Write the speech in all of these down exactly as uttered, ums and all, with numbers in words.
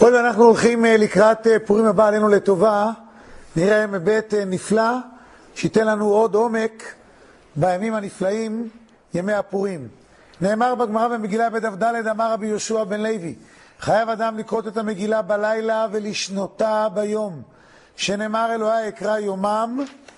עוד אנחנו הולכים לקראת פורים הבא עלינו לטובה, נראה מבית נפלא שייתן לנו עוד עומק בימים הנפלאים, ימי הפורים. נאמר בגמרא במגילה בדף ד', אמר רבי יהושע בן לוי, חייב אדם לקרוא את המגילה בלילה ולשנותה ביום, שנאמר אלוהי אקרא יומם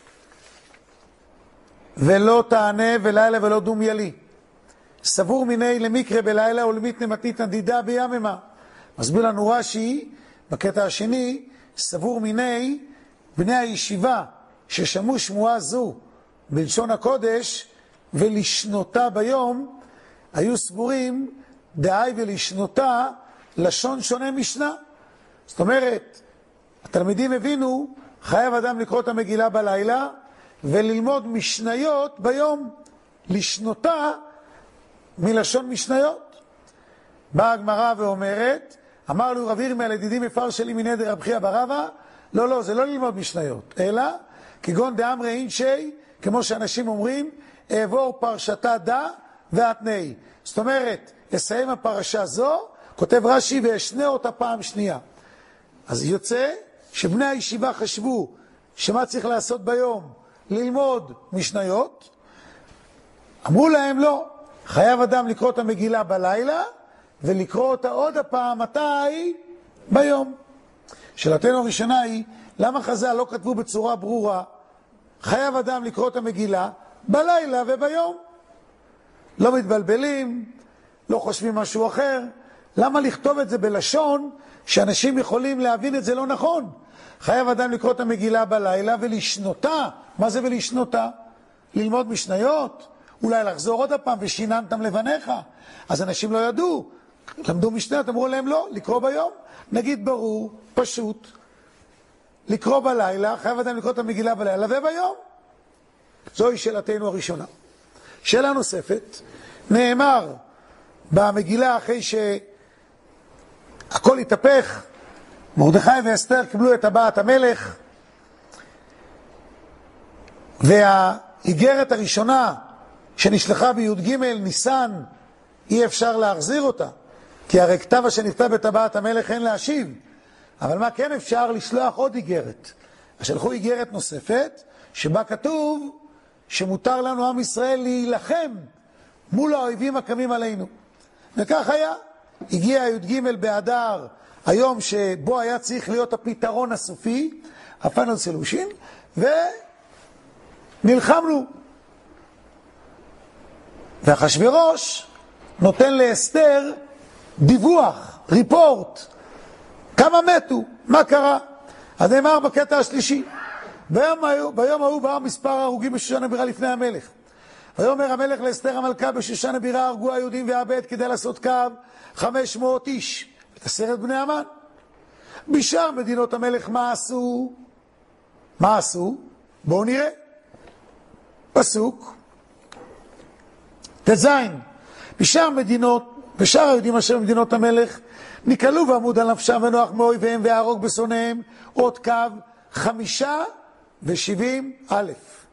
ולא תענה ולילה ולא דומיה לי. סבור מיני למקרה בלילה ולמיתנה מתנית נדידה ביממה. מסביר לנו רש"י בקטע השני, סבור מיני בני הישיבה ששמעו שמועה זו בלשון הקודש ולשנותה ביום, היו סבורים דהי ולשנותה לשון שונה משנה. זאת אומרת, התלמידים הבינו חייב אדם לקרוא את המגילה בלילה וללמוד משניות ביום, לשנותה מלשון משניות. באה הגמרא ואומרת, אמר לו רב ירמיה לידידי מפרש שלי מנדר רב חייא בר אבא, לא לא, זה לא ללמוד משניות, אלא כגון דאמרי אינשי, כמו שאנשים אומרים, אעבור פרשתה דה ואתנאי. זאת אומרת, לסיים הפרשה זו, כותב רש"י ואשנה אותה פעם שנייה. אז יוצא שבני הישיבה חשבו שמה צריך לעשות ביום? ללמוד משניות. אמרו להם לא, חייב אדם לקרוא את המגילה בלילה ולקרוא אותה עוד הפעם מתי? ביום. שאלתנו הראשונה היא, למה חז"ל לא כתבו בצורה ברורה חייב אדם לקרוא את המגילה בלילה וביום? לא מתבלבלים, לא חושבים משהו אחר. למה לכתוב את זה בלשון שאנשים יכולים להבין את זה לא נכון? חייב אדם לקרוא את המגילה בלילה ולשנותה. מה זה ולשנותה? ללמוד משניות? אולי לחזור עוד הפעם ושיננתם לבניך. אז אנשים לא ידעו, למדו משניות, אמרו להם לא, לקרוא ביום. נגיד ברור, פשוט, לקרוא בלילה, חייב אדם לקרוא את המגילה בלילה וביום. זוהי שאלתנו הראשונה. שאלה נוספת, נאמר במגילה אחרי שהכל התהפך, מרדכי ואסתר קיבלו את טבעת המלך, והאיגרת הראשונה שנשלחה בי"ג ניסן, אי אפשר להחזיר אותה, כי הרי כתב שנכתב בטבעת המלך אין להשיב. אבל מה כן אפשר? לשלוח עוד איגרת. שלחו איגרת נוספת, שבה כתוב שמותר לנו עם ישראל להילחם מול האויבים הקמים עלינו. וכך היה. הגיע י"ג באדר, היום שבו היה צריך להיות הפתרון הסופי, הפאנל סולושן, ונלחמנו. ואחשוורוש נותן לאסתר דיווח, ריפורט, כמה מתו, מה קרה. אז נאמר בקטע השלישי, ביום ההוא, ביום ההוא בא מספר ההרוגים בשושן הבירה לפני המלך. ויאמר המלך לאסתר המלכה, בשושן הבירה הרגו היהודים והבית כדי לעשות קו חמש מאות איש, את עשרת בני המן. בשאר מדינות המלך מה עשו? מה עשו? בואו נראה. פסוק תזין, בשאר מדינות, בשאר היהודים אשר במדינות המלך, נקלו ועמוד על נפשם ונוח מאויביהם והרוג בשונאיהם, עוד קו חמישה ושבעים א'.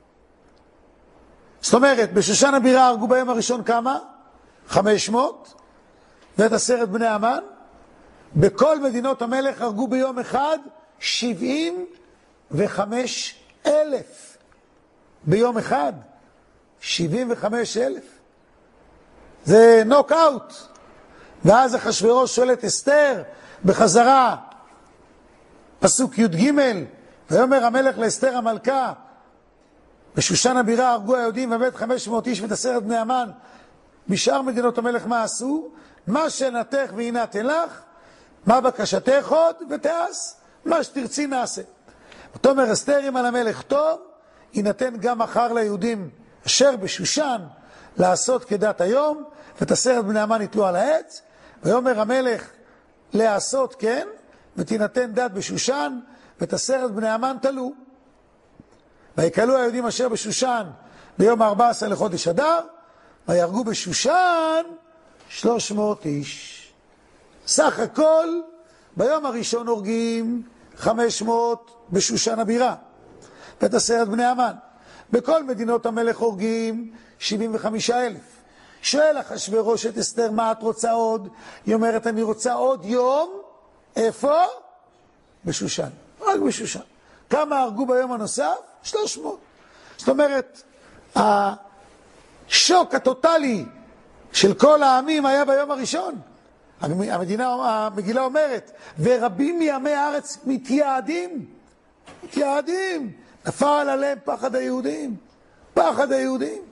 זאת אומרת, בשושן הבירה הרגו ביום הראשון כמה? חמש מאות, ואת עשרת בני המן. בכל מדינות המלך הרגו ביום אחד שבעים וחמש אלף. ביום אחד, שבעים וחמש אלף. זה נוק אאוט. ואז אחשוורוש שואל את אסתר בחזרה, פסוק י"ג, ויאמר המלך לאסתר המלכה, בשושן הבירה הרגו היהודים ובית חמש מאות איש ואת עשרת בני המן. בשאר מדינות המלך מה עשו? מה שנתך ויינתן לך, מה בקשתך עוד ותעש, מה שתרצי נעשה. ותאמר אסתר אם על המלך טוב, יינתן גם מחר ליהודים אשר בשושן לעשות כדת היום, ואת עשרת בני המן יתלו על העץ. ויאמר המלך לעשות כן, ותינתן דת בשושן, ואת עשרת בני המן תלו. ויקלו היהודים אשר בשושן ביום ה-ארבע עשר לחודש אדר, ויהרגו בשושן שלוש מאות איש. סך הכל ביום הראשון הורגים חמש מאות בשושן הבירה, ואת עשרת בני המן. בכל מדינות המלך הורגים שבעים וחמישה אלף. שואל אחשוורוש את אסתר, מה את רוצה עוד? היא אומרת, אני רוצה עוד יום איפה? בשושן. רק בשושן. כמה הרגו ביום הנוסף? שלוש מאות. זאת אומרת, השוק הטוטלי של כל העמים היה ביום הראשון. המדינה, המגילה אומרת, ורבים מימי הארץ מתייעדים, מתייעדים, נפל עליהם פחד היהודים, פחד היהודים.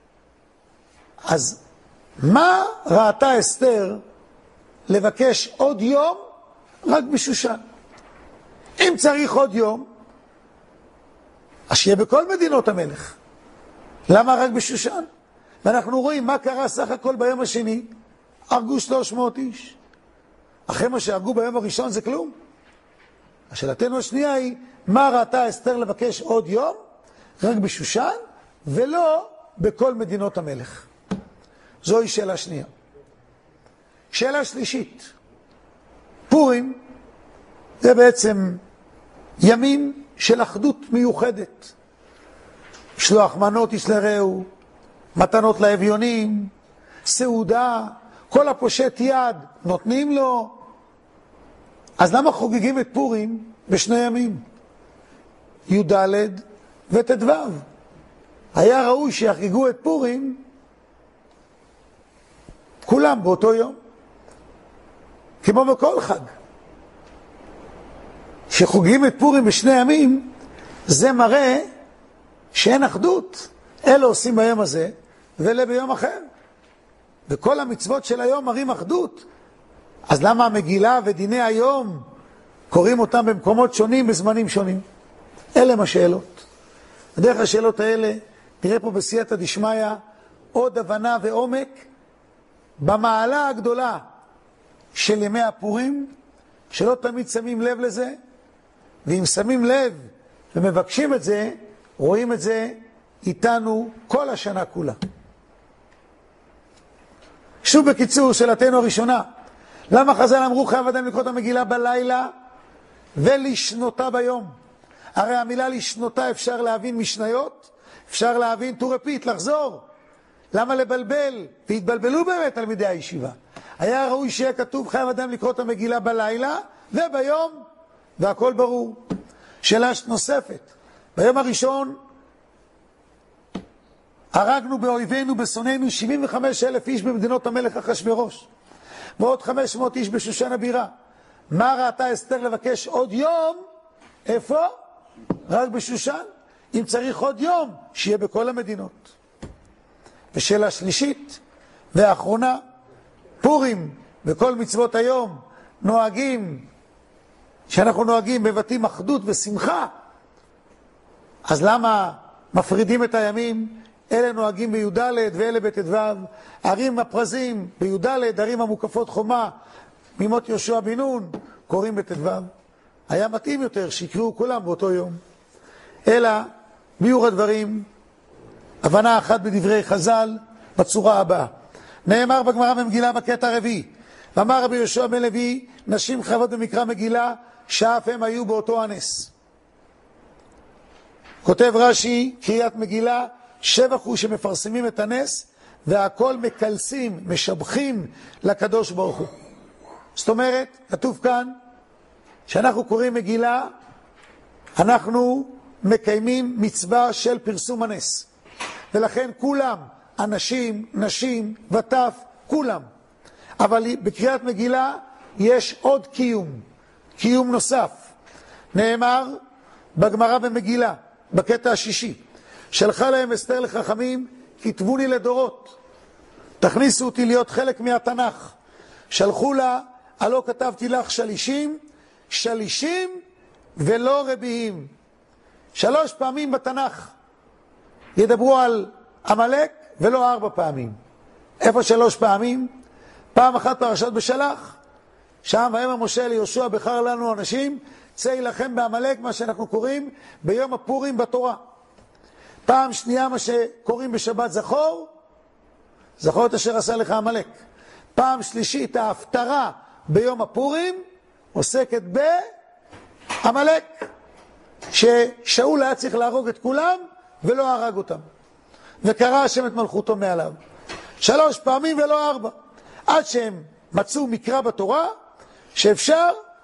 אז מה ראתה אסתר לבקש עוד יום רק בשושן? אם צריך עוד יום, אז שיהיה בכל מדינות המלך. למה רק בשושן? ואנחנו רואים מה קרה סך הכל ביום השני. הרגו שלוש מאות איש. אחרי מה שהרגו ביום הראשון זה כלום. השאלתנו השנייה היא, מה ראתה אסתר לבקש עוד יום? רק בשושן, ולא בכל מדינות המלך. זוהי שאלה שנייה. שאלה שלישית. פורים זה בעצם ימים של אחדות מיוחדת. שלוח מנות איש לרעהו, מתנות לאביונים, סעודה, כל הפושט יד נותנים לו. אז למה חוגגים את פורים בשני ימים? י"ד וט"ו. היה ראוי שיחגגו את פורים כולם באותו יום, כמו בכל חג. שחוגגים את פורים בשני ימים, זה מראה שאין אחדות. אלה עושים ביום הזה ואלה ביום אחר. וכל המצוות של היום מראים אחדות. אז למה המגילה ודיני היום קוראים אותם במקומות שונים בזמנים שונים? אלה הם השאלות. בדרך השאלות האלה נראה פה בסייעתא דשמיא עוד הבנה ועומק במעלה הגדולה של ימי הפורים, שלא תמיד שמים לב לזה, ואם שמים לב ומבקשים את זה, רואים את זה איתנו כל השנה כולה. שוב בקיצור, שאלתנו הראשונה, למה חז"ל אמרו חייב אדם לקרוא את המגילה בלילה ולשנותה ביום? הרי המילה לשנותה אפשר להבין משניות, אפשר להבין to repeat, לחזור. למה לבלבל? והתבלבלו באמת תלמידי הישיבה. היה ראוי שיהיה כתוב חייב אדם לקרוא את המגילה בלילה וביום, והכל ברור. שאלה נוספת, ביום הראשון הרגנו באויבינו בשונאינו שבעים וחמישה אלף איש במדינות המלך אחשוורוש, ועוד חמש מאות איש בשושן הבירה. מה ראתה אסתר לבקש עוד יום? איפה? רק בשושן. אם צריך עוד יום, שיהיה בכל המדינות. ושאלה שלישית והאחרונה, פורים וכל מצוות היום נוהגים, שאנחנו נוהגים בבתים אחדות ושמחה, אז למה מפרידים את הימים? אלה נוהגים בי"ד ואלה בט"ו. ערים הפרזים בי"ד, ערים המוקפות חומה ממות יהושע בן נון קוראים בט"ו. היה מתאים יותר שיקראו כולם באותו יום. אלא ביור הדברים, הבנה אחת בדברי חז"ל בצורה הבאה. נאמר בגמרא במגילה בקטע הרביעי, ואמר רבי יהושע בן לוי, נשים חייבות במקרא מגילה שאף הם היו באותו הנס. כותב רש"י, קריאת מגילה שבח הוא שמפרסמים את הנס, והכל מקלסים, משבחים לקדוש ברוך הוא. זאת אומרת, כתוב כאן, שאנחנו קוראים מגילה, אנחנו מקיימים מצווה של פרסום הנס. ולכן כולם, אנשים, נשים, וטף, כולם. אבל בקריאת מגילה יש עוד קיום, קיום נוסף. נאמר בגמרא במגילה, בקטע השישי, שלחה להם אסתר לחכמים, כתבוני לדורות, תכניסו אותי להיות חלק מהתנ"ך. שלחו לה, הלא כתבתי לך שלישים, שלישים ולא רביעים. שלוש פעמים בתנ"ך ידברו על עמלק ולא ארבע פעמים. איפה שלוש פעמים? פעם אחת פרשת בשלח, שם ויאמר משה ליהושע בחר לנו אנשים, צא לכם בעמלק, מה שאנחנו קוראים ביום הפורים בתורה. פעם שנייה מה שקוראים בשבת זכור, זכור את אשר עשה לך עמלק. פעם שלישית ההפטרה ביום הפורים עוסקת בעמלק, ששאול היה צריך להרוג את כולם ולא הרג אותם, וקרא השם את מלכותו מעליו. שלוש פעמים ולא ארבע, עד שהם מצאו מקרא בתורה שאפשר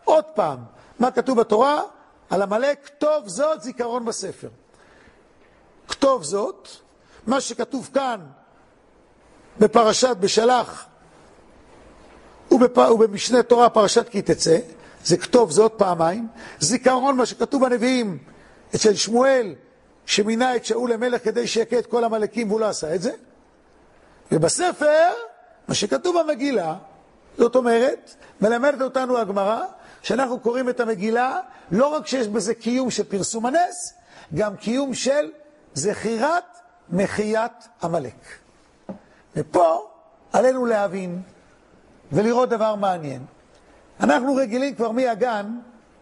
עוד פעם, מה כתוב בתורה? על עמלק, כתוב זאת זיכרון בספר. כתוב זאת, מה שכתוב כאן בפרשת בשלח ובפ... ובמשנה תורה פרשת כי תצא, זה כתוב זאת פעמיים. זיכרון, מה שכתוב בנביאים אצל שמואל, שמינה את שאול למלך כדי שיקה את כל המלכים והוא לא עשה את זה. ובספר, מה שכתוב במגילה, זאת אומרת, מלמדת אותנו הגמרא, שאנחנו קוראים את המגילה, לא רק שיש בזה קיום של פרסום הנס, גם קיום של זכירת מחיית עמלק. ופה עלינו להבין ולראות דבר מעניין. אנחנו רגילים כבר מהגן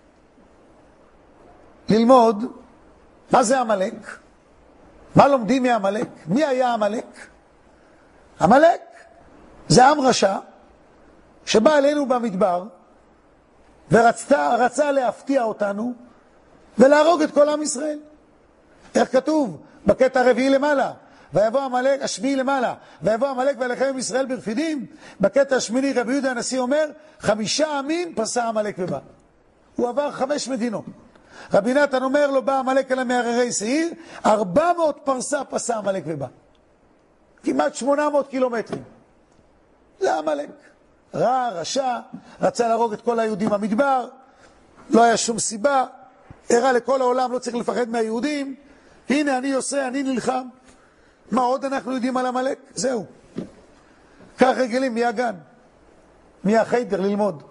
ללמוד מה זה עמלק, מה לומדים מעמלק, מי היה עמלק. עמלק זה עם רשע שבא אלינו במדבר ורצה רצה להפתיע אותנו ולהרוג את כל עם ישראל. איך כתוב בקטע הרביעי למעלה, ויבוא עמלק, השביעי למעלה, ויבוא עמלק וילחם עם ישראל ברפידים. בקטע השמיני רבי יהודה הנשיא אומר, חמישה עמים פסע עמלק ובא. הוא עבר חמש מדינות. רבי נתן אומר לו, בא עמלק אל מהררי שעיר, ארבע מאות פרסה פסע עמלק ובא. כמעט שמונה מאות קילומטרים. זה עמלק. רע, רשע, רצה להרוג את כל היהודים במדבר, לא היה שום סיבה, הראה לכל העולם, לא צריך לפחד מהיהודים, הנה אני עושה, אני נלחם. מה עוד אנחנו יודעים על עמלק? זהו. כך רגילים מהגן, מהחיידר ללמוד.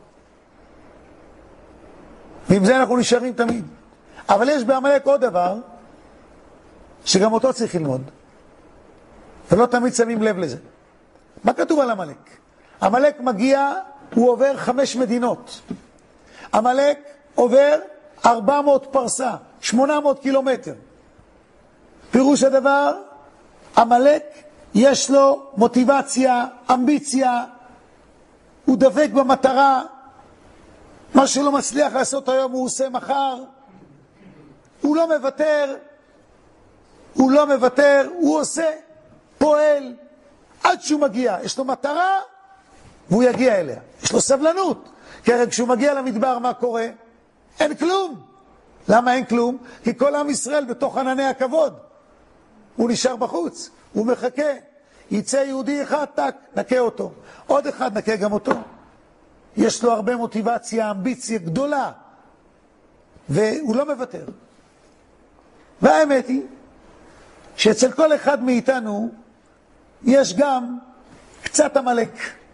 ועם זה אנחנו נשארים תמיד. אבל יש בעמלק עוד דבר, שגם אותו צריך ללמוד. ולא תמיד שמים לב לזה. מה כתוב על עמלק? עמלק מגיע, הוא עובר חמש מדינות. עמלק עובר ארבע מאות פרסה, שמונה מאות קילומטר. פירוש הדבר, עמלק יש לו מוטיבציה, אמביציה, הוא דבק במטרה, מה שלא מצליח לעשות היום הוא עושה מחר, הוא לא מוותר, הוא לא מוותר, הוא עושה, פועל, עד שהוא מגיע, יש לו מטרה, והוא יגיע אליה. יש לו סבלנות. כי הרי כשהוא מגיע למדבר, מה קורה? אין כלום. למה אין כלום? כי כל עם ישראל בתוך ענני הכבוד. הוא נשאר בחוץ. הוא מחכה. יצא יהודי אחד, טק, נקה אותו. עוד אחד, נקה גם אותו. יש לו הרבה מוטיבציה, אמביציה גדולה. והוא לא מוותר. והאמת היא, שאצל כל אחד מאיתנו, יש גם קצת עמלק.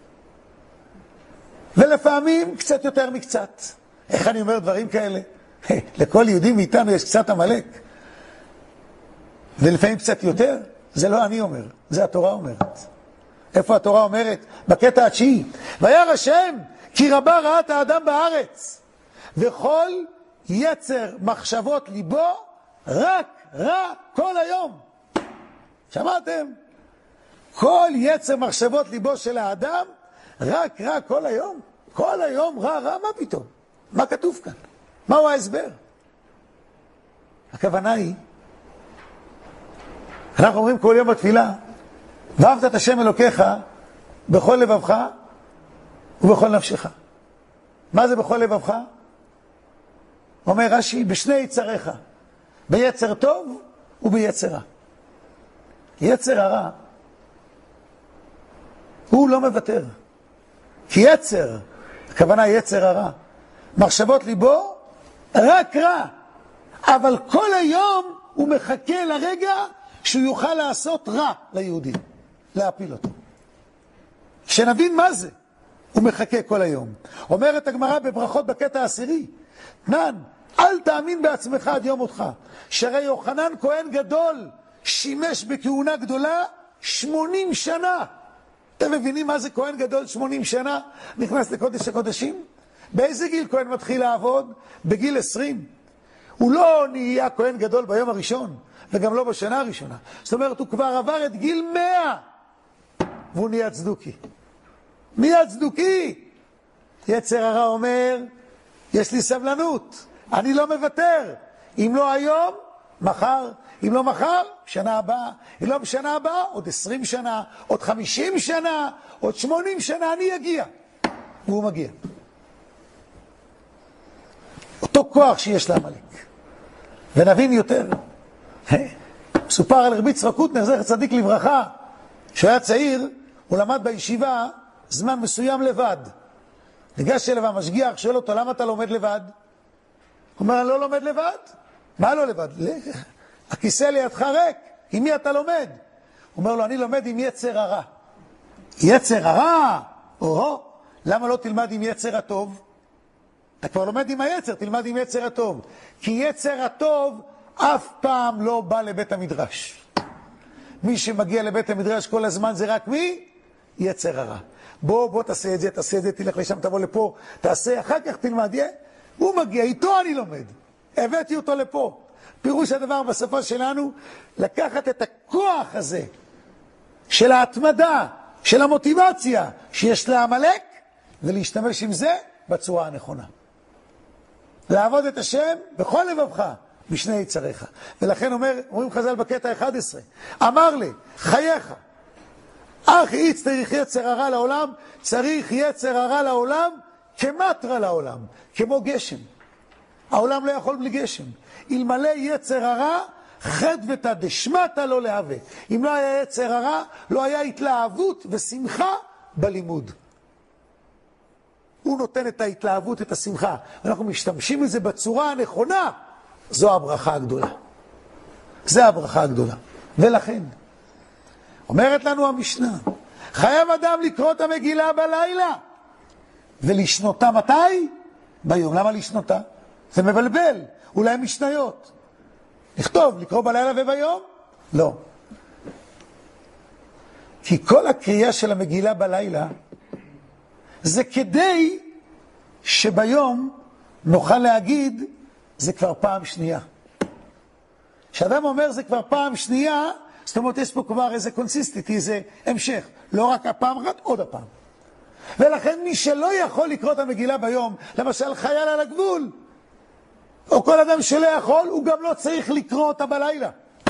ולפעמים קצת יותר מקצת. איך אני אומר דברים כאלה? לכל יהודי מאיתנו יש קצת עמלק. ולפעמים קצת יותר. זה לא אני אומר, זה התורה אומרת. איפה התורה אומרת? בקטע התשיעי. וירא השם כי רבה רעת האדם בארץ, וכל יצר מחשבות ליבו רק רע כל היום. שמעתם? כל יצר מחשבות ליבו של האדם רק רע כל היום. כל היום רע רע, מה פתאום? מה כתוב כאן? מהו ההסבר? הכוונה היא, אנחנו אומרים כל יום בתפילה, ואהבת את השם אלוקיך בכל לבבך ובכל נפשך. מה זה בכל לבבך? אומר רש"י, בשני יצריך, ביצר טוב וביצר רע. יצר הרע הוא לא מוותר. כי יצר, הכוונה יצר הרע, מחשבות ליבו רק רע, אבל כל היום הוא מחכה לרגע שהוא יוכל לעשות רע ליהודי, להפיל אותו. שנבין מה זה, הוא מחכה כל היום. אומרת הגמרא בברכות בקטע העשירי, תנן, אל תאמין בעצמך עד יום אותך, שהרי יוחנן כהן גדול שימש בכהונה גדולה שמונים שנה. אתם מבינים מה זה כהן גדול שמונים שנה? נכנס לקודש הקודשים? באיזה גיל כהן מתחיל לעבוד? בגיל עשרים. הוא לא נהיה כהן גדול ביום הראשון, וגם לא בשנה הראשונה. זאת אומרת, הוא כבר עבר את גיל מאה, והוא נהיה צדוקי. נהיה צדוקי! יצר הרע אומר, יש לי סבלנות, אני לא מוותר. אם לא היום, מחר. אם לא מחר, שנה הבאה. אם לא בשנה הבאה, עוד עשרים שנה, עוד חמישים שנה, עוד שמונים שנה, אני אגיע. והוא מגיע. כוח שיש לעמלק. ונבין יותר. מסופר על רבי יצחק קוטנר, זכר צדיק לברכה, שהיה צעיר, הוא למד בישיבה זמן מסוים לבד. ניגש אליו המשגיח, שואל אותו, למה אתה לומד לבד? הוא אומר, אני לא לומד לבד. מה לא לבד? הכיסא לידך ריק, עם מי אתה לומד? הוא אומר לו, אני לומד עם יצר הרע. יצר הרע? או, למה לא תלמד עם יצר הטוב? אתה כבר לומד עם היצר, תלמד עם יצר הטוב. כי יצר הטוב אף פעם לא בא לבית המדרש. מי שמגיע לבית המדרש כל הזמן זה רק מי? יצר הרע. בוא, בוא תעשה את זה, תעשה את זה, תלך לשם, תבוא לפה, תעשה, אחר כך תלמד. יהיה. הוא מגיע, איתו אני לומד. הבאתי אותו לפה. פירוש הדבר בשפה שלנו, לקחת את הכוח הזה של ההתמדה, של המוטיבציה שיש לעמלק, ולהשתמש עם זה בצורה הנכונה. לעבוד את השם בכל לבבך, בשני יצריך. ולכן אומר, אומרים חז"ל בקטע אחד עשרה, אמר לי, חייך, אך איץ צריך יצר הרע לעולם, צריך יצר הרע לעולם כמטרה לעולם, כמו גשם. העולם לא יכול בלי גשם. אלמלא יצר הרע, חד ותא דשמטה לא להווה. אם לא היה יצר הרע, לא היה התלהבות ושמחה בלימוד. הוא נותן את ההתלהבות, את השמחה. אנחנו משתמשים בזה בצורה הנכונה. זו הברכה הגדולה. זה הברכה הגדולה. ולכן, אומרת לנו המשנה, חייב אדם לקרוא את המגילה בלילה, ולשנותה מתי? ביום. למה לשנותה? זה מבלבל. אולי משניות. לכתוב, לקרוא בלילה וביום? לא. כי כל הקריאה של המגילה בלילה, זה כדי שביום נוכל להגיד, זה כבר פעם שנייה. כשאדם אומר זה כבר פעם שנייה, זאת אומרת יש פה כבר איזה קונסיסטנטי, איזה המשך. לא רק הפעם אחת, עוד הפעם. ולכן מי שלא יכול לקרוא את המגילה ביום, למשל חייל על הגבול, או כל אדם שלא יכול, הוא גם לא צריך לקרוא אותה בלילה.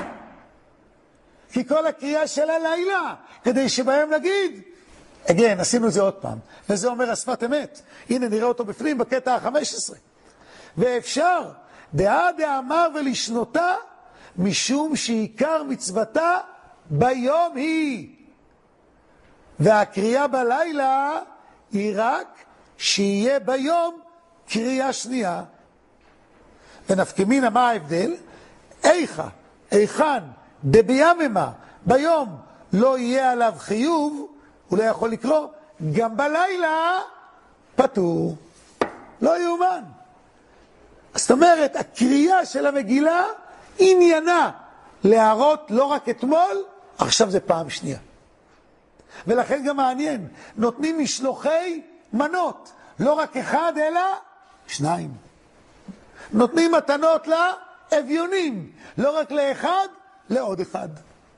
כי כל הקריאה של הלילה, כדי שבהם נגיד, again, עשינו את זה עוד פעם. וזה אומר השפת אמת. הנה נראה אותו בפנים בקטע ה-חמש עשרה. ואפשר, דעה דאמר ולשנותה, משום שעיקר מצוותה ביום היא. והקריאה בלילה היא רק שיהיה ביום קריאה שנייה. ונפקמינה מה ההבדל? איכה, איכן, דביממה, ביום לא יהיה עליו חיוב, הוא לא יכול לקרוא, גם בלילה פטור. לא יאומן. זאת אומרת, הקריאה של המגילה עניינה להראות לא רק אתמול, עכשיו זה פעם שנייה. ולכן גם מעניין, נותנים משלוחי מנות, לא רק אחד אלא שניים. נותנים מתנות לאביונים, לא רק לאחד, לעוד אחד.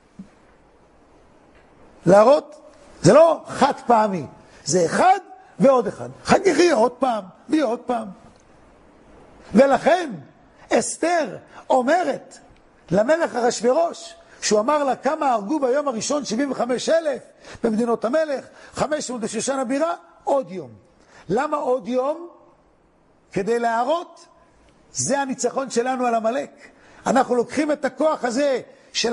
להראות, זה לא חד פעמי, זה אחד ועוד אחד. אחר כך יהיה עוד פעם, ויהיה עוד פעם. ולכן אסתר אומרת למלך אחשוורוש, שהוא אמר לה כמה הרגו ביום הראשון שבעים וחמישה אלף במדינות המלך, חמש מאות בשושן הבירה, עוד יום. למה עוד יום? כדי להראות, זה הניצחון שלנו על עמלק. אנחנו לוקחים את הכוח הזה של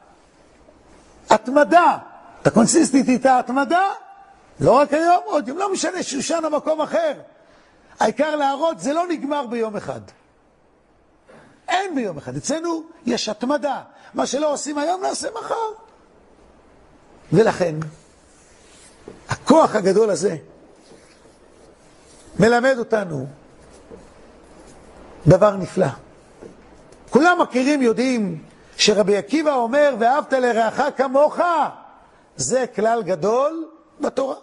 ההתמדה, את הקונסיסטנטית, ההתמדה, לא רק היום, עוד יום, לא משנה שושן המקום אחר. העיקר להראות, זה לא נגמר ביום אחד. אין ביום אחד. אצלנו יש התמדה. מה שלא עושים היום, נעשה מחר. ולכן, הכוח הגדול הזה מלמד אותנו דבר נפלא. כולם מכירים, יודעים, שרבי עקיבא אומר, ואהבת לרעך כמוך, זה כלל גדול בתורה.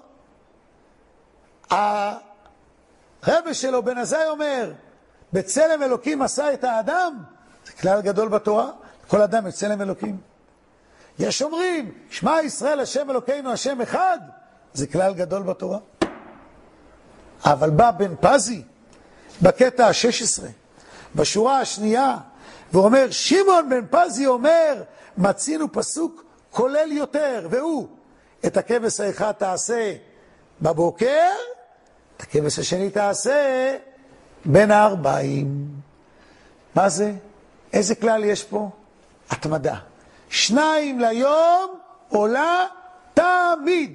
הרבי שלו בן עזאי אומר, בצלם אלוקים עשה את האדם, זה כלל גדול בתורה, כל אדם בצלם אלוקים. יש אומרים, שמע ישראל השם אלוקינו השם אחד, זה כלל גדול בתורה. אבל בא בן פזי, בקטע ה-שש עשרה, בשורה השנייה, והוא אומר, שמעון בן פזי אומר, מצינו פסוק כולל יותר, והוא, את הכבש האחד תעשה בבוקר, את הכבש השני תעשה בין הארבעים. מה זה? איזה כלל יש פה? התמדה. שניים ליום עולה תמיד.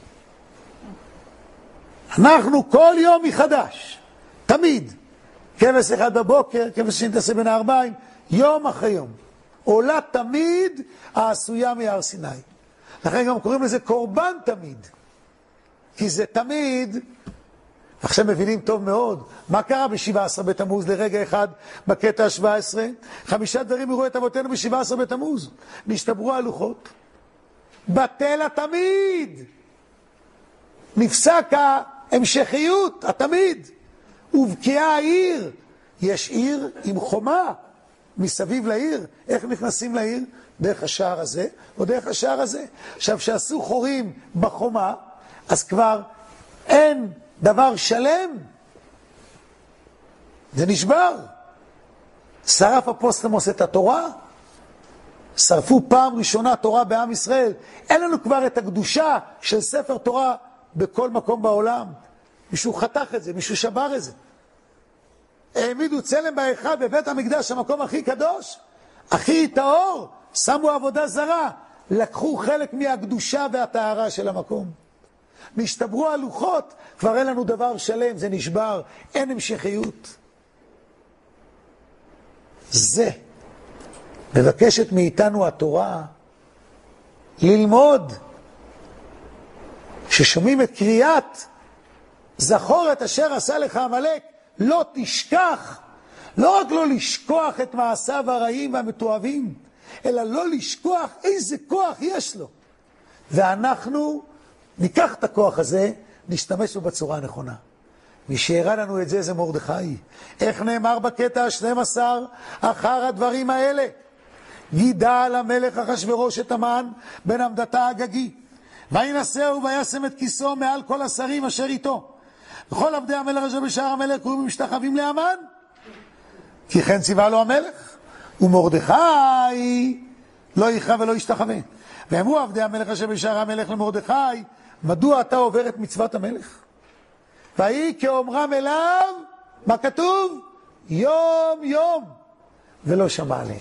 אנחנו כל יום מחדש, תמיד. כבש אחד בבוקר, כבש שנתעשה בין הארבעים, יום אחרי יום. עולה תמיד העשויה מהר סיני. לכן גם קוראים לזה קורבן תמיד. כי זה תמיד, עכשיו מבינים טוב מאוד, מה קרה ב-שבעה עשר בתמוז לרגע אחד בקטע ה-שבע עשרה? חמישה דברים יראו את אבותינו ב-שבעה עשר בתמוז. נשתברו הלוחות. בטל התמיד. נפסק ההמשכיות, התמיד. ובקיעה העיר. יש עיר עם חומה מסביב לעיר. איך נכנסים לעיר? דרך השער הזה או דרך השער הזה. עכשיו, שעשו חורים בחומה, אז כבר אין דבר שלם. זה נשבר. שרף אפוסטמוס את התורה. שרפו פעם ראשונה תורה בעם ישראל. אין לנו כבר את הקדושה של ספר תורה בכל מקום בעולם. מישהו חתך את זה, מישהו שבר את זה. העמידו צלם באחד בבית המקדש, המקום הכי קדוש, הכי טהור, שמו עבודה זרה, לקחו חלק מהקדושה והטהרה של המקום. נשתברו הלוחות, כבר אין לנו דבר שלם, זה נשבר, אין המשכיות. זה מבקשת מאיתנו התורה ללמוד, ששומעים את קריאת זכור את אשר עשה לך עמלק, לא תשכח, לא רק לא לשכוח את מעשיו הרעים והמתועבים, אלא לא לשכוח איזה כוח יש לו. ואנחנו ניקח את הכוח הזה, נשתמש בו בצורה הנכונה. מי שהראה לנו את זה זה מרדכי. איך נאמר בקטע ה-שנים עשר אחר הדברים האלה? גידל המלך אחשוורוש את המן בן עמדתה הגגי, וינשאו וישם את כיסו מעל כל השרים אשר איתו. וכל עבדי המלך אשר בשער המלך קרואים ומשתחווים להמן, כי כן ציווה לו המלך. ומרדכי לא יכרע ולא ישתחווה. ואמרו עבדי המלך אשר בשער המלך למרדכי, מדוע אתה עובר את מצוות המלך? ויהי כאומרם אליו, מה כתוב? יום יום, ולא שמע עליהם.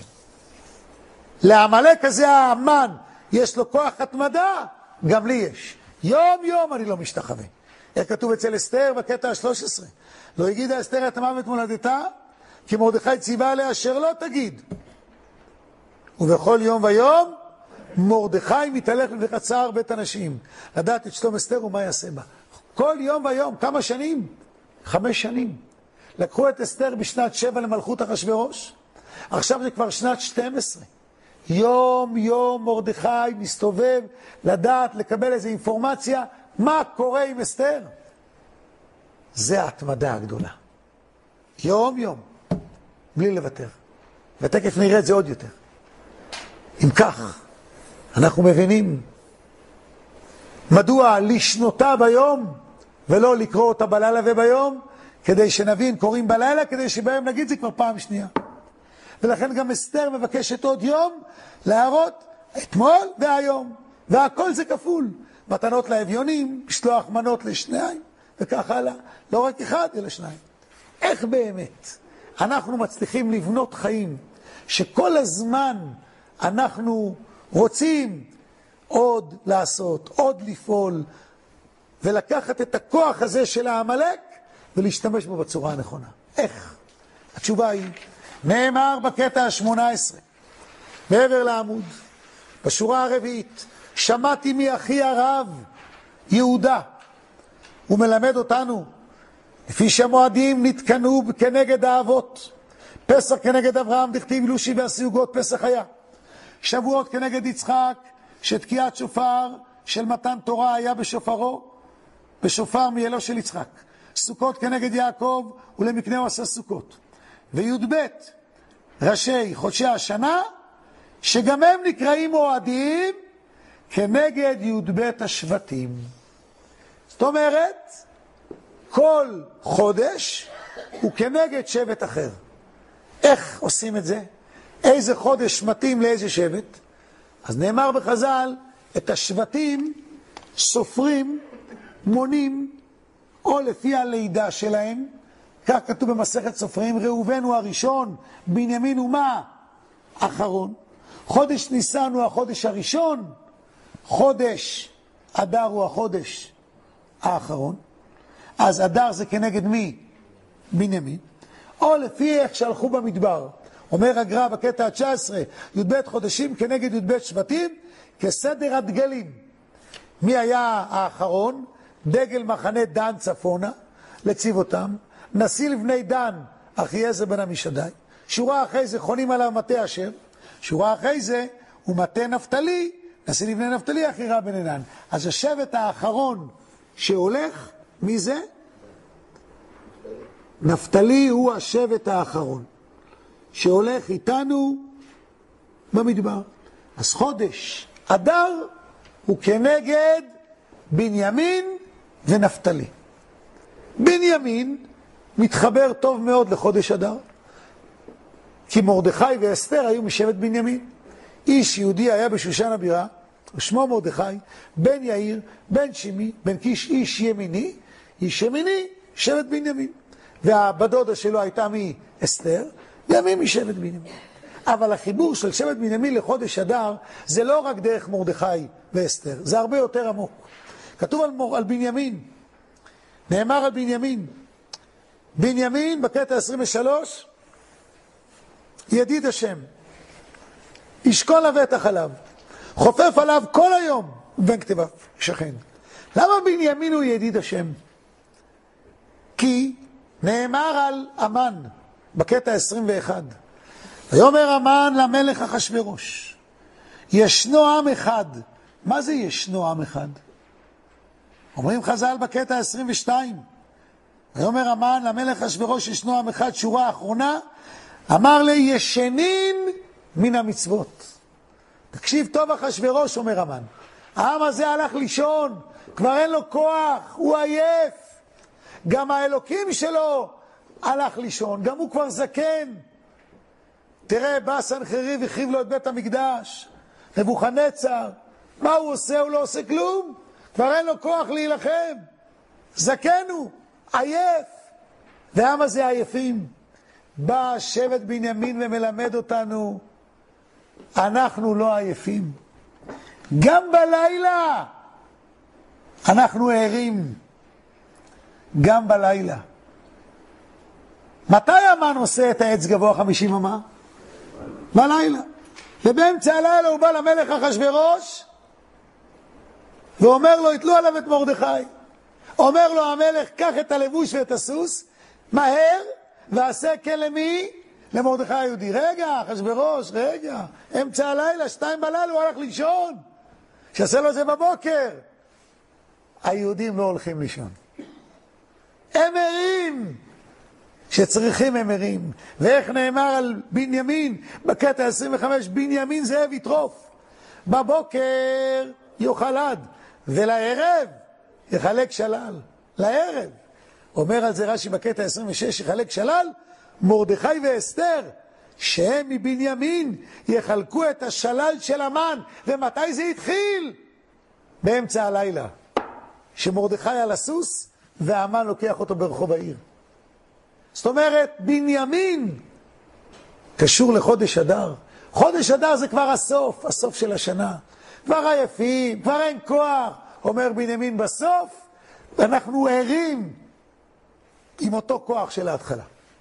לעמלק הזה האמן יש לו כוח התמדה, גם לי יש. יום יום אני לא משתחווה. איך כתוב אצל אסתר בקטע ה-שלוש עשרה? לא הגידה אסתר את המוות מולדתה, כי מרדכי ציווה עליה אשר לא תגיד. ובכל יום ויום מרדכי מתהלך בחצר בית אנשים, לדעת את שלום אסתר ומה יעשה בה. כל יום ויום, כמה שנים? חמש שנים. לקחו את אסתר בשנת שבע למלכות אחשוורוש, עכשיו זה כבר שנת שתים עשרה. יום יום מרדכי מסתובב לדעת, לקבל איזו אינפורמציה, מה קורה עם אסתר. זה ההתמדה הגדולה. יום יום, בלי לוותר. ותכף נראה את זה עוד יותר. אם כך, אנחנו מבינים מדוע לשנותה ביום ולא לקרוא אותה בלילה וביום, כדי שנבין קוראים בלילה, כדי שבהם נגיד זה כבר פעם שנייה. ולכן גם אסתר מבקשת עוד יום להראות אתמול והיום, והכל זה כפול. מתנות לאביונים, לשלוח מנות לשניים, וכך הלאה. לא רק אחד, אלא שניים. איך באמת אנחנו מצליחים לבנות חיים, שכל הזמן אנחנו רוצים עוד לעשות, עוד לפעול, ולקחת את הכוח הזה של העמלק, ולהשתמש בו בצורה הנכונה. איך? התשובה היא, נאמר בקטע ה-שמונה עשרה, מעבר לעמוד, בשורה הרביעית, שמעתי מאחי הרב יהודה, הוא מלמד אותנו, לפי שהמועדים נתקנו כנגד האבות, פסח כנגד אברהם, דכתיב לושי והסיוגות פסח היה, שבועות כנגד יצחק, שתקיעת שופר של מתן תורה היה בשופרו, בשופר מיילו של יצחק, סוכות כנגד יעקב, ולמקנהו עשה סוכות, וי"ב ראשי חודשי השנה, שגם הם נקראים מועדים כנגד י"ב השבטים. זאת אומרת, כל חודש הוא כנגד שבט אחר. איך עושים את זה? איזה חודש מתאים לאיזה שבט? אז נאמר בחז"ל, את השבטים סופרים, מונים, או לפי הלידה שלהם, כך כתוב במסכת סופרים, ראובן הוא הראשון, בנימין הוא מה? אחרון. חודש ניסן הוא החודש הראשון, חודש אדר הוא החודש האחרון. אז אדר זה כנגד מי? בנימין. או לפי איך שהלכו במדבר. אומר הגר"א בקטע ה-תשע עשרה, י"ב חודשים כנגד י"ב שבטים, כסדר הדגלים. מי היה האחרון? דגל מחנה דן צפונה, לציב אותם. נשיא לבני דן, אחיעזר בן עמישדי. שורה אחרי זה חונים עליו מטה אשר. שורה אחרי זה הוא מטה נפתלי, נשיא לבני נפתלי, אחירע בן עינן. אז השבט האחרון שהולך, מי זה? נפתלי הוא השבט האחרון שהולך איתנו במדבר. אז חודש אדר הוא כנגד בנימין ונפתלי. בנימין מתחבר טוב מאוד לחודש אדר, כי מרדכי ואסתר היו משבט בנימין. איש יהודי היה בשושן הבירה, ושמו מרדכי, בן יאיר, בן שימי, בן קיש, איש ימיני, איש ימיני, שבט בנימין. והבדודה שלו הייתה מאסתר, גם היא משבט בנימין. אבל החיבור של שבט בנימין לחודש אדר, זה לא רק דרך מרדכי ואסתר, זה הרבה יותר עמוק. כתוב על, מור, על בנימין, נאמר על בנימין, בנימין בקטע עשרים ושלוש, ידיד השם, ישכון לבטח עליו, חופף עליו כל היום, בן כתביו, שכן. למה בנימין הוא ידיד השם? כי נאמר על אמן, בקטע עשרים ואחת, ויאמר אמן למלך אחשוורוש, ישנו עם אחד. מה זה ישנו עם אחד? אומרים חז"ל בקטע עשרים ושתיים, ויאמר המן למלך אחשוורוש ישנו עם אחד, שורה האחרונה, אמר לי ישנין מן המצוות. תקשיב טוב, אחשוורוש, אומר המן, העם הזה הלך לישון, כבר אין לו כוח, הוא עייף. גם האלוקים שלו הלך לישון, גם הוא כבר זקן. תראה, בא סנחריב והחריב לו את בית המקדש, נבוכדנצר, מה הוא עושה? הוא לא עושה כלום, כבר אין לו כוח להילחם, זקן הוא, עייף. והעם הזה עייפים. בא שבט בנימין ומלמד אותנו, אנחנו לא עייפים, גם בלילה אנחנו ערים, גם בלילה. מתי המן עושה את העץ גבוה חמישים אמה? בלילה. ובאמצע הלילה הוא בא למלך אחשוורוש ואומר לו, יתלו עליו את מרדכי. אומר לו המלך, קח את הלבוש ואת הסוס מהר ועשה כן למי? למרדכי היהודי. רגע, אחשוורוש, רגע, אמצע הלילה, שתיים בלילה, הוא הלך לישון, שעשה לו זה בבוקר. היהודים לא הולכים לישון, הם ערים, שצריכים הם ערים. ואיך נאמר על בנימין בקטע עשרים וחמש, בנימין זאב יטרוף, בבוקר יאכל עד ולערב יחלק שלל. לערב אומר על זה רש"י בקטע עשרים ושש, יחלק שלל. מרדכי ואסתר שהם מבנימין יחלקו את השלל של המן. ומתי זה התחיל? באמצע הלילה, שמרדכי על הסוס והמן לוקח אותו ברחוב העיר. זאת אומרת, בנימין קשור לחודש אדר. חודש אדר זה כבר הסוף, הסוף של השנה. כבר עייפים, כבר אין כוח. אומר בנימין בסוף, ואנחנו ערים עם אותו כוח של ההתחלה.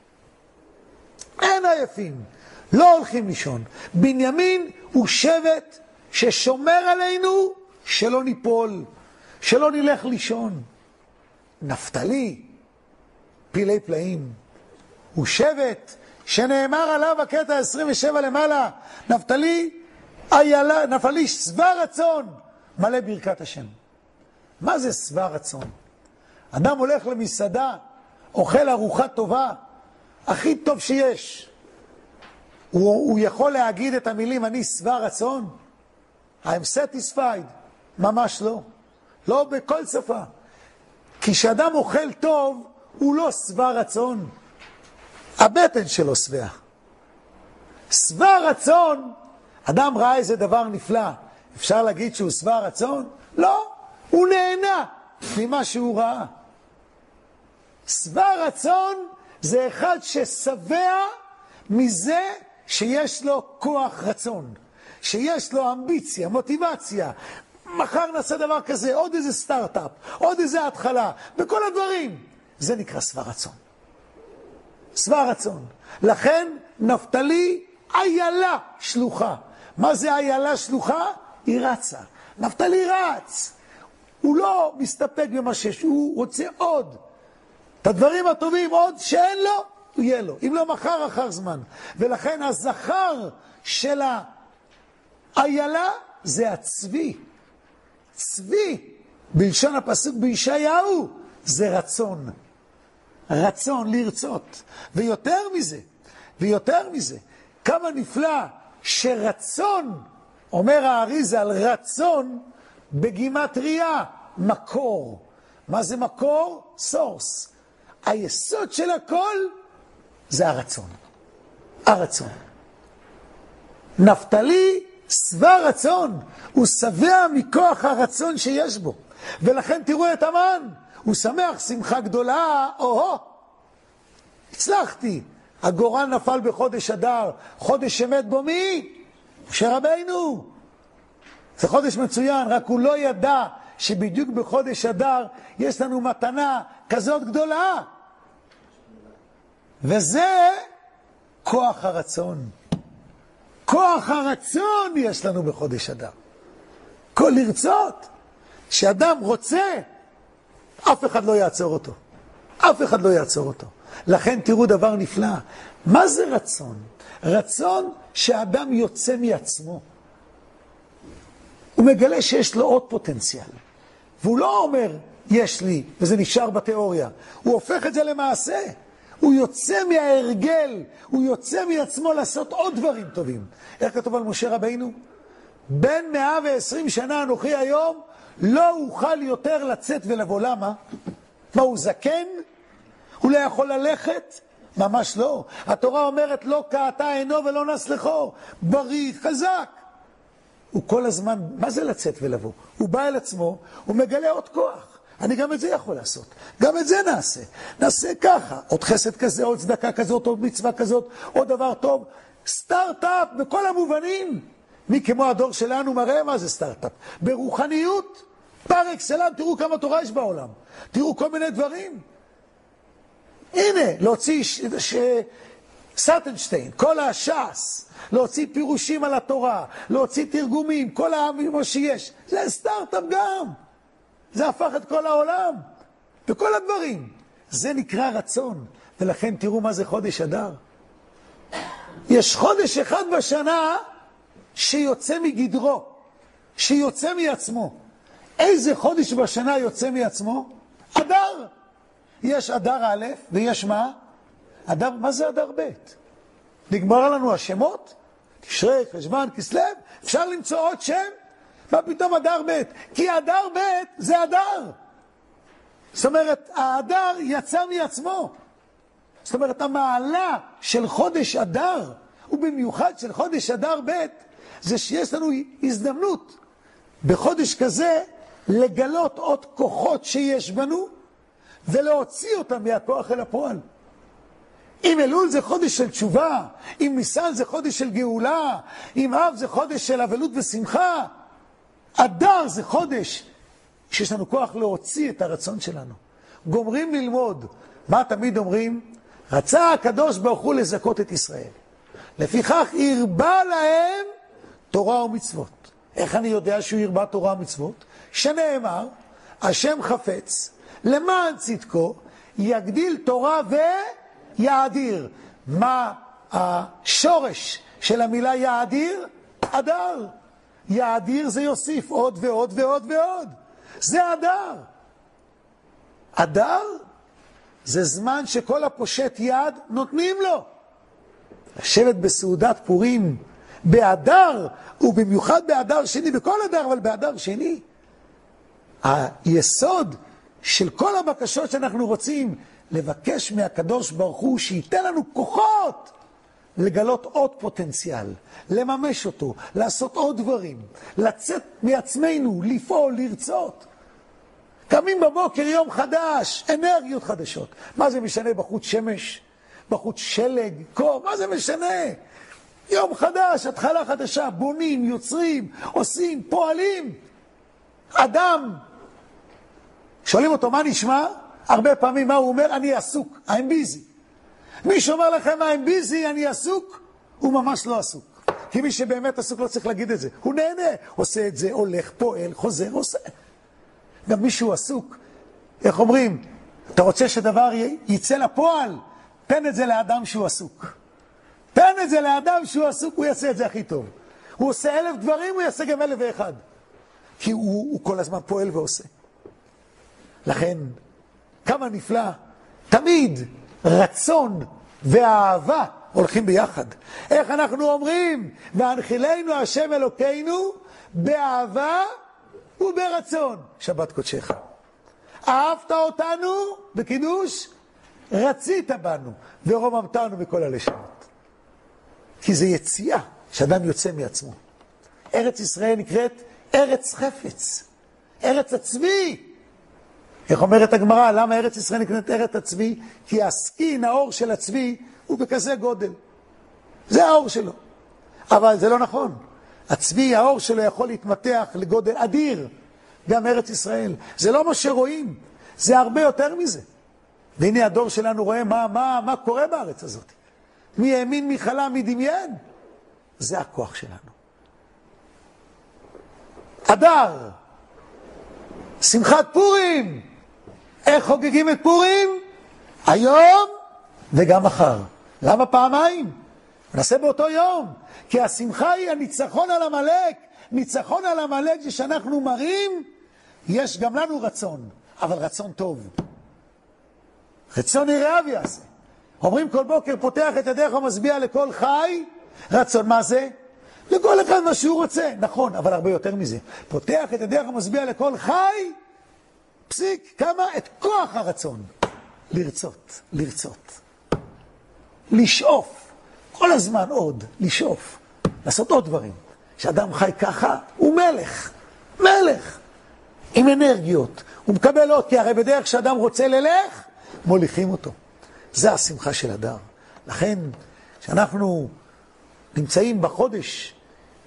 אין עייפים, לא הולכים לישון. בנימין הוא שבט ששומר עלינו שלא ניפול, שלא נלך לישון. נפתלי, פילי פלאים, הוא שבט שנאמר עליו בקטע עשרים ושבע למעלה, נפתלי, איילה, נפתלי שבע רצון, מלא ברכת השם. מה זה שבע רצון? אדם הולך למסעדה, אוכל ארוחה טובה, הכי טוב שיש. הוא, הוא יכול להגיד את המילים, אני שבע רצון? I'm satisfied. ממש לא. לא בכל שפה. כי שאדם אוכל טוב, הוא לא שבע רצון. הבטן שלו שבע. שבע רצון, אדם ראה איזה דבר נפלא. אפשר להגיד שהוא שבע רצון? לא. הוא נהנה ממה שהוא ראה. שבע רצון זה אחד ששבע מזה שיש לו כוח רצון, שיש לו אמביציה, מוטיבציה. מחר נעשה דבר כזה, עוד איזה סטארט-אפ, עוד איזה התחלה, בכל הדברים. זה נקרא שבע רצון. שבע רצון. לכן נפתלי איילה שלוחה. מה זה איילה שלוחה? היא רצה. נפתלי רץ. הוא לא מסתפק במה שיש, הוא רוצה עוד. את הדברים הטובים עוד שאין לו, הוא יהיה לו. אם לא מחר, אחר זמן. ולכן הזכר של האיילה זה הצבי. צבי, בלשון הפסוק בישעיהו, זה רצון. רצון לרצות. ויותר מזה, ויותר מזה, כמה נפלא שרצון, אומר האריזה על רצון, בגימטריה, מקור. מה זה מקור? סורס. היסוד של הכל זה הרצון. הרצון. נפתלי שבע רצון, הוא שבע מכוח הרצון שיש בו. ולכן תראו את המן, הוא שמח שמחה גדולה, או-הו, הצלחתי. הגורל נפל בחודש אדר, חודש שמת בו מי? משה רבינו. זה חודש מצוין, רק הוא לא ידע שבדיוק בחודש אדר יש לנו מתנה כזאת גדולה. וזה כוח הרצון. כוח הרצון יש לנו בחודש אדר. כל לרצות. שאדם רוצה, אף אחד לא יעצור אותו. אף אחד לא יעצור אותו. לכן תראו דבר נפלא. מה זה רצון? רצון שאדם יוצא מעצמו. הוא מגלה שיש לו עוד פוטנציאל. והוא לא אומר, יש לי, וזה נשאר בתיאוריה. הוא הופך את זה למעשה. הוא יוצא מההרגל, הוא יוצא מעצמו לעשות עוד דברים טובים. איך כתוב על משה רבינו? בין מאה ועשרים שנה אנוכי היום, לא אוכל יותר לצאת ולבוא. למה? מה, הוא זקן? הוא לא יכול ללכת? ממש לא. התורה אומרת, לא קעתה עינו ולא נסלחו. בריא, חזק. הוא כל הזמן, מה זה לצאת ולבוא? הוא בא אל עצמו, הוא מגלה עוד כוח. אני גם את זה יכול לעשות. גם את זה נעשה. נעשה ככה. עוד חסד כזה, עוד צדקה כזאת, עוד מצווה כזאת, עוד דבר טוב. סטארט-אפ בכל המובנים. מי כמו הדור שלנו מראה מה זה סטארט-אפ. ברוחניות, פר אקסלנס, תראו כמה תורה יש בעולם. תראו כל מיני דברים. הנה, להוציא ש... ש... סטנשטיין, כל הש"ס, להוציא פירושים על התורה, להוציא תרגומים, כל העמים שיש. זה סטארט-אפ גם. זה הפך את כל העולם. וכל הדברים. זה נקרא רצון. ולכן תראו מה זה חודש אדר. יש חודש אחד בשנה שיוצא מגדרו, שיוצא מעצמו. איזה חודש בשנה יוצא מעצמו? אדר. יש אדר א' ויש מה? אדר, מה זה אדר ב'? נגמר לנו השמות? תשרי, חשבן, כסלו, אפשר למצוא עוד שם? מה פתאום אדר ב'? כי אדר ב' זה אדר. זאת אומרת, האדר יצא מעצמו. זאת אומרת, המעלה של חודש אדר, ובמיוחד של חודש אדר ב', זה שיש לנו הזדמנות בחודש כזה לגלות עוד כוחות שיש בנו, ולהוציא אותם מהכוח אל הפועל. אם אלול זה חודש של תשובה, אם ניסן זה חודש של גאולה, אם אב זה חודש של אבלות ושמחה, אדר זה חודש שיש לנו כוח להוציא את הרצון שלנו. גומרים ללמוד. מה תמיד אומרים? רצה הקדוש ברוך הוא לזכות את ישראל. לפיכך ירבה להם תורה ומצוות. איך אני יודע שהוא ירבה תורה ומצוות? שנאמר, השם חפץ, למען צדקו, יגדיל תורה ויעדיר. מה השורש של המילה יעדיר? אדר. יעדיר זה יוסיף עוד ועוד ועוד ועוד. זה אדר. אדר זה זמן שכל הפושט יד נותנים לו. לשבת בסעודת פורים באדר, ובמיוחד באדר שני, בכל אדר, אבל באדר שני. היסוד של כל הבקשות שאנחנו רוצים לבקש מהקדוש ברוך הוא שייתן לנו כוחות לגלות עוד פוטנציאל, לממש אותו, לעשות עוד דברים, לצאת מעצמנו, לפעול, לרצות. קמים בבוקר יום חדש, אנרגיות חדשות. מה זה משנה בחוץ שמש? בחוץ שלג, קור, מה זה משנה? יום חדש, התחלה חדשה, בונים, יוצרים, עושים, פועלים. אדם, שואלים אותו מה נשמע? הרבה פעמים מה הוא אומר? אני עסוק, I'm busy. מי שאומר לכם I'm busy, אני עסוק, הוא ממש לא עסוק. כי מי שבאמת עסוק לא צריך להגיד את זה. הוא נהנה, עושה את זה, הולך, פועל, חוזר, עושה. גם מי שהוא עסוק, איך אומרים? אתה רוצה שדבר יצא לפועל? תן את זה לאדם שהוא עסוק. תן את זה לאדם שהוא עסוק, הוא יעשה את זה הכי טוב. הוא עושה אלף דברים, הוא יעשה גם אלף ואחד. כי הוא, הוא כל הזמן פועל ועושה. לכן, כמה נפלא, תמיד רצון ואהבה הולכים ביחד. איך אנחנו אומרים? והנחילנו השם אלוקינו באהבה וברצון. שבת קודשך. אהבת אותנו בקידוש, רצית בנו ורוממתנו בכל הלשונות. כי זה יציאה שאדם יוצא מעצמו. ארץ ישראל נקראת ארץ חפץ, ארץ הצבי. איך אומרת הגמרא? למה ארץ ישראל נקראת ארץ הצבי? כי הסכין, האור של הצבי, הוא בכזה גודל. זה האור שלו. אבל זה לא נכון. הצבי, האור שלו יכול להתמתח לגודל אדיר. גם ארץ ישראל. זה לא מה שרואים. זה הרבה יותר מזה. והנה הדור שלנו רואה מה, מה, מה קורה בארץ הזאת. מי האמין, מי חלם, מי דמיין. זה הכוח שלנו. אדר. שמחת פורים. איך חוגגים את פורים? היום וגם מחר. למה פעמיים? נעשה באותו יום. כי השמחה היא הניצחון על המלאק. ניצחון על המלאק זה שאנחנו מראים, יש גם לנו רצון, אבל רצון טוב. רצון יראיו יעשה. אומרים כל בוקר, פותח את ידיך ומשביע לכל חי, רצון מה זה? לכל אחד מה שהוא רוצה. נכון, אבל הרבה יותר מזה. פותח את ידיך ומשביע לכל חי, פסיק, כמה? את כוח הרצון. לרצות, לרצות. לשאוף. כל הזמן עוד, לשאוף. לעשות עוד דברים. שאדם חי ככה, הוא מלך. מלך. עם אנרגיות. הוא מקבל עוד, כי הרי בדרך שאדם רוצה ללך, מוליכים אותו. זה השמחה של הדר. לכן, שאנחנו נמצאים בחודש,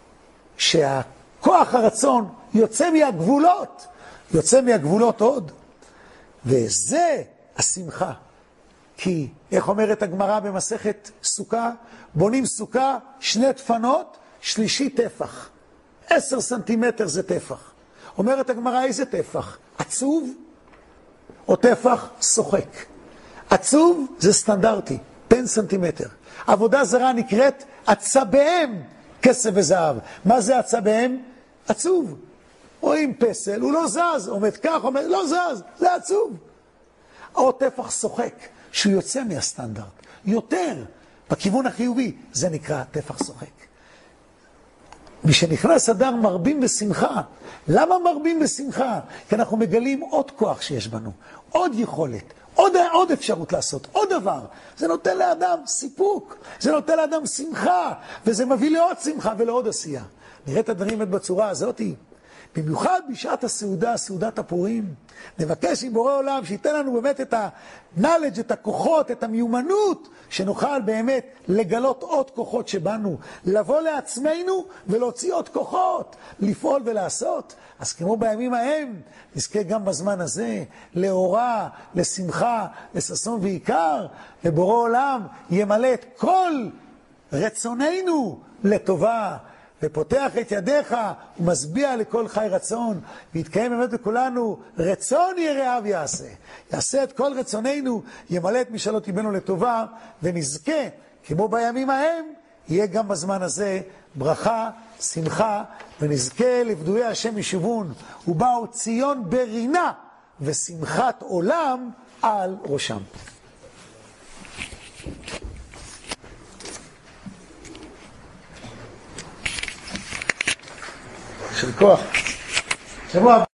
שהכוח הרצון יוצא מהגבולות, יוצא מהגבולות עוד. וזה השמחה. כי, איך אומרת הגמרא במסכת סוכה? בונים סוכה, שני תפנות, שלישי טפח. עשר סנטימטר זה טפח. אומרת הגמרא, איזה טפח? עצוב או טפח שוחק? עצוב זה סטנדרטי, פן סנטימטר. עבודה זרה נקראת עצביהם, כסף וזהב. מה זה עצביהם? עצוב. רואים פסל, הוא לא זז, עומד כך, עומד, לא זז, זה עצוב. או טפח שוחק, שהוא יוצא מהסטנדרט. יותר, בכיוון החיובי, זה נקרא טפח שוחק. משנכנס אדר מרבים בשמחה. למה מרבים בשמחה? כי אנחנו מגלים עוד כוח שיש בנו, עוד יכולת, עוד, עוד אפשרות לעשות, עוד דבר. זה נותן לאדם סיפוק, זה נותן לאדם שמחה, וזה מביא לעוד שמחה ולעוד עשייה. נראה את הדברים בצורה הזאת. במיוחד בשעת הסעודה, סעודת הפורים, נבקש עם בורא עולם שייתן לנו באמת את ה-knowledge, את הכוחות, את המיומנות, שנוכל באמת לגלות עוד כוחות שבנו, לבוא לעצמנו ולהוציא עוד כוחות, לפעול ולעשות. אז כמו בימים ההם, נזכה גם בזמן הזה, לאורה, לשמחה, לששון ועיקר, ובורא עולם ימלא את כל רצוננו לטובה, ופותח את ידיך ומשביע לכל חי רצון, ויתקיים באמת בכולנו רצון יראיו יעשה. יעשה את כל רצוננו, ימלא את משאלות ליבנו לטובה, ונזכה, כמו בימים ההם, יהיה גם בזמן הזה ברכה, שמחה, ונזכה לפדויי השם ישובון, ובאו ציון ברינה, ושמחת עולם על ראשם. של כוח. שבוע